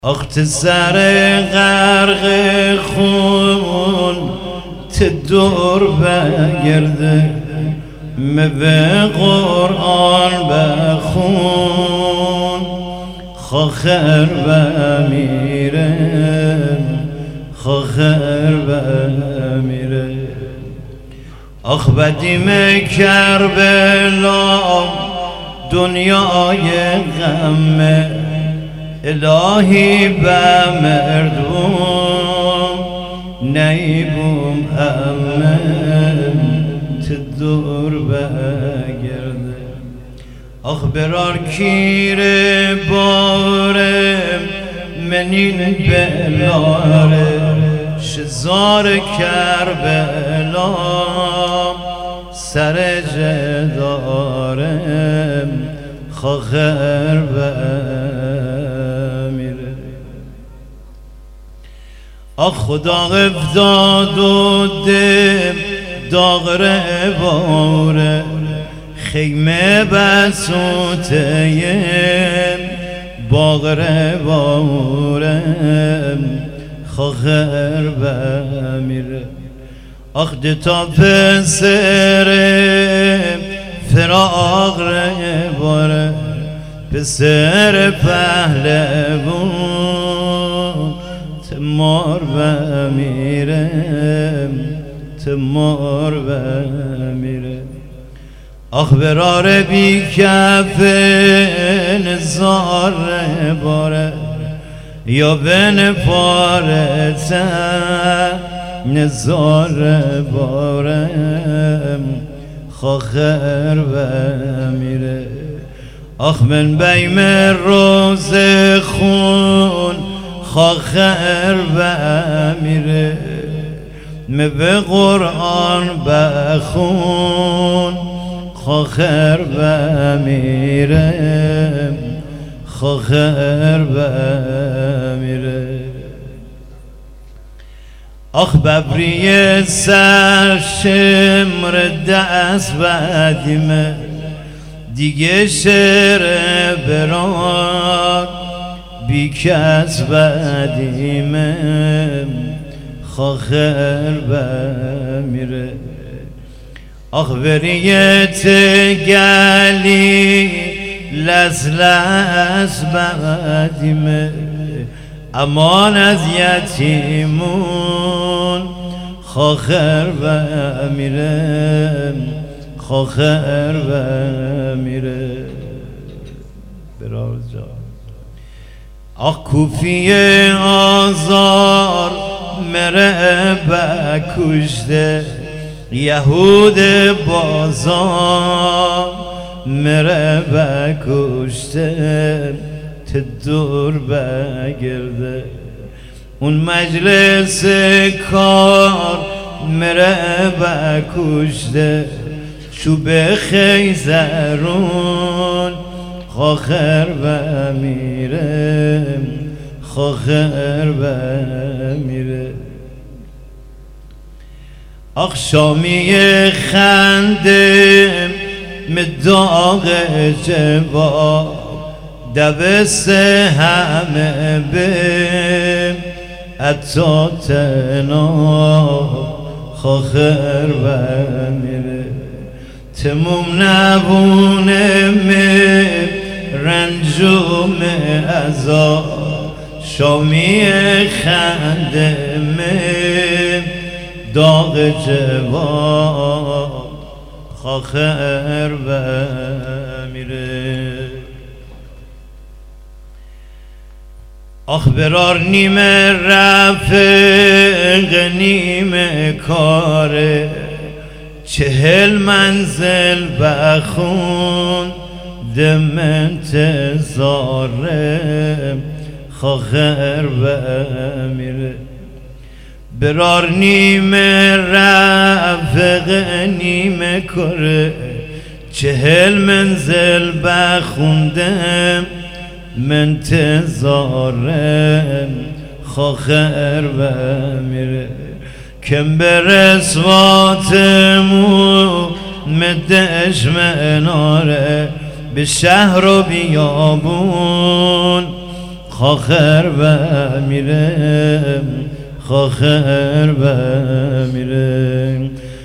اخت سر غرق خون تدور بگرده به قرآن بخون خاخر بمیره خاخر بمیره آخ بدیم کربلا دنیای غمه الهی به مردم نیبوم امن تدور بگرده آخ برار کیر بارم منین بلاره شزار کربلا سر جدارم خاخر بمیره آخ خدا افتاد و دم داغره باره خیمه بسوتیم باغره بارم خاخر بمیره آخ دتا پسرم فراغ باره پسر پهلوان تمار بمیرم تمار بمیرم آخ برار بی کفن زار باره یا بن پارتن نزار بارم خاخر بمیره آخ من بیم روز خون خاخر بمیره به قرآن بخون خاخر بمیره خاخر بمیره آخ ببری سر شمر دست بدیمه دیگه شعر برار بی کس بدیمه خاخر بمیره آخ بریت گلی لس بدیمه امان از یتیمون خاخر بمیرم خاخر بمیره براز جا آخ کوفی آزار مره بکشته یهود بازار مره بکشته تدور بگرده اون مجلس کار مره بکشته چوب خیزرون خاخر بمیره خاخر بمیره آخ شامی خنده مداغ جواب دبست همه بیم اتاتنا خاخر بمیره تموم نبونه می رنجوم ازا شامی خنده می داغ جواب خاخر بمیره آخ برار نیمه رفق نیمه کاره 40 منزل بخون دم انتظارم خاخر بمیره برار نیمه رفق نیمه کاره 40 منزل بخوندم منتظارم خاخر بمیره کم برسواتمو مدش مناره به شهر و بیابون خاخر بمیرم خاخر بمیرم